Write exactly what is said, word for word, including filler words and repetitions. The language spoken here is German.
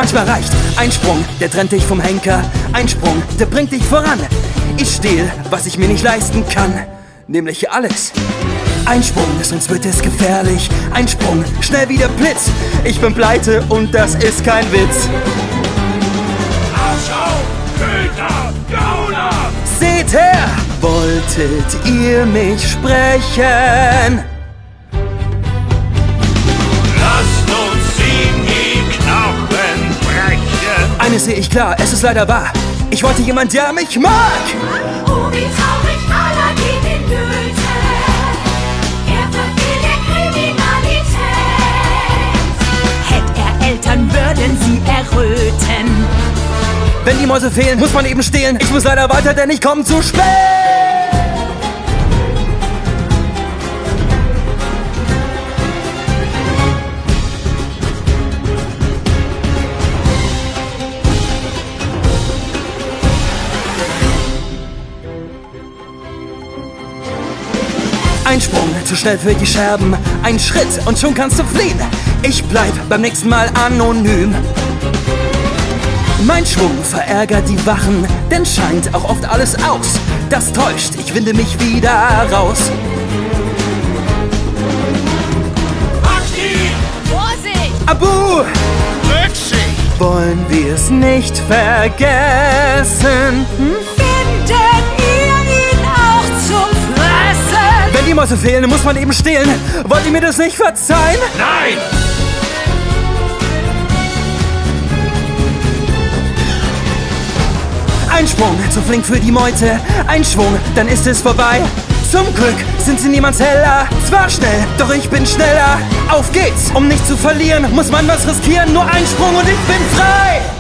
Manchmal reicht ein Sprung, der trennt dich vom Henker. Ein Sprung, der bringt dich voran. Ich stehl, was ich mir nicht leisten kann, nämlich alles. Ein Sprung, sonst wird es gefährlich. Ein Sprung, schnell wie der Blitz. Ich bin pleite und das ist kein Witz. Ausschau, Köter, Gauner! Seht her! Wolltet ihr mich sprechen? Lasst uns ihm die Knochen brechen! Eines sehe ich klar, es ist leider wahr. Ich wollte jemand, der mich mag! Oh, wie traurig, Aladdin in Goethe. Er verfiel der Kriminalität. Hätt er Eltern, würden sie erröten. Wenn die Mäuse fehlen, muss man eben stehlen. Ich muss leider weiter, denn ich komme zu spät. Ein Sprung, zu schnell für die Scherben. Ein Schritt und schon kannst du fliehen. Ich bleib beim nächsten Mal anonym. Mein Schwung verärgert die Wachen, denn scheint auch oft alles aus. Das täuscht, ich winde mich wieder raus. Packt ihn! Vorsicht! Abu! Rücksicht! Wollen wir es nicht vergessen? Findet ihr ihn auch zum Fressen? Wenn die Mäuse fehlen, muss man eben stehlen. Wollt ihr mir das nicht verzeihen? Nein! Ein Sprung, zu flink für die Meute. Ein Schwung, dann ist es vorbei. Zum Glück sind sie niemands heller. Zwar schnell, doch ich bin schneller. Auf geht's, um nicht zu verlieren, muss man was riskieren. Nur ein Sprung und ich bin frei.